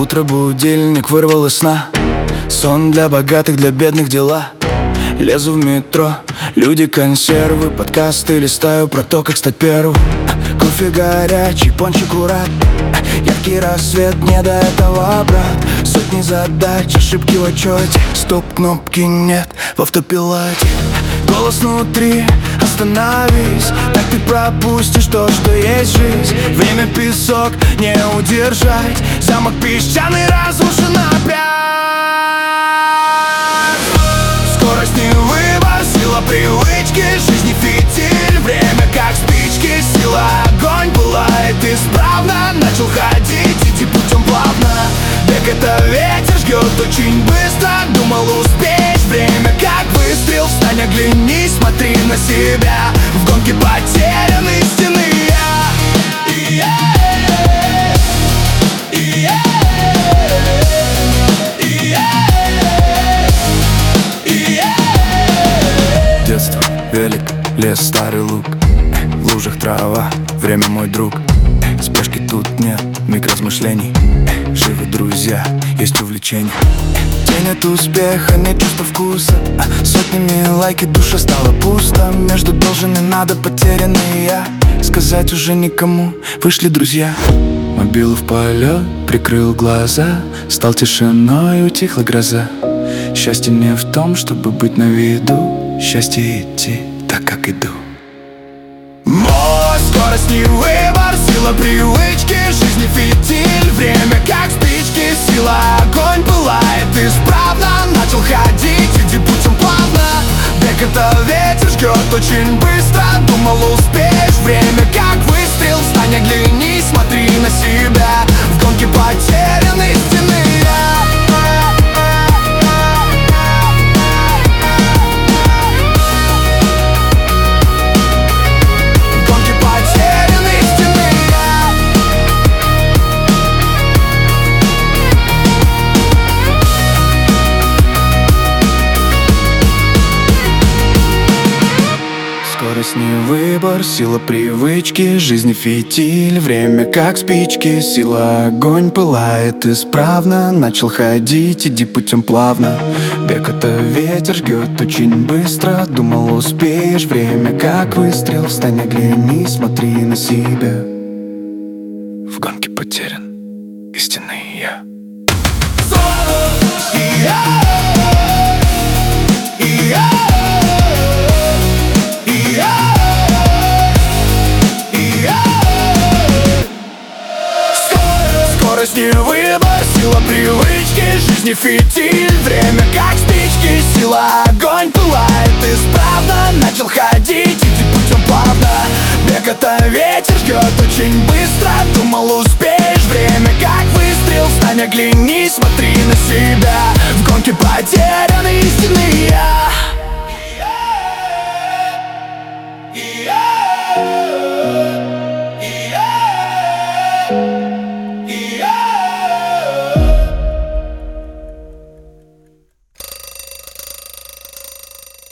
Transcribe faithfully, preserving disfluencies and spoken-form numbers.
Утро будильник вырвал из сна. Сон для богатых, для бедных дела. Лезу в метро, люди, консервы, подкасты листаю про то, как стать первым. Кофе горячий, пончик урат, яркий рассвет, не до этого, брат. Сотни задач, ошибки в отчете, стоп-кнопки нет в автопилоте. Голос внутри, остановись, так ты пропустишь то, что есть жизнь. Время песок, не удержать, замок песчаный разрушен опять. Скорость не выбор, сила привычки, жизни фитиль, время как спички, сила огонь пылает исправно. Начал ходить, иди путем плавно. Бег это ветер, жгет очень быстро. Думал успеть, время как выстрел. Встань, оглянись, смотри на себя. В гонке потерян истинный я. Детство, велик, лес, старый луг, в лужах трава, время мой друг. Спешки тут нет, миг размышлений. Живы друзья, есть увлечения. День от успеха, нет чувства вкуса. Сотнями лайки душа стала пусто. Между должен и надо, потерянный я. Сказать уже никому, вышли друзья. Мобилу в полет, прикрыл глаза. Стал тишиной, утихла гроза. Счастье не в том, чтобы быть на виду. Счастье идти так, как иду. Мой скорость не выбор, сила привычки, жизни фитиль, время как спички, сила огонь пылает исправно. Начал ходить, иди путем плавно. Бег это ветер, жгет очень быстро. Думал успеешь, время как выстрел. Встань, оглянись, смотри на себя. В гонке потерян истинный я. Скорость не выбор, сила привычки, жизни фитиль, время как спички, сила огонь пылает исправно. Начал ходить, иди путем плавно. Бег это ветер, жгет очень быстро. Думал успеешь, время как выстрел. Встань, оглянись, смотри на себя. В гонке потерян истинный я. Скорость не выбор, сила привычки, жизни фитиль, время как спички, сила огонь пылает исправно. Начал ходить, иди путем плавно. Бег это ветер, жгет очень быстро. Думал успеешь, время как выстрел. Встань, оглянись, смотри на себя. В гонке потерян истинный я.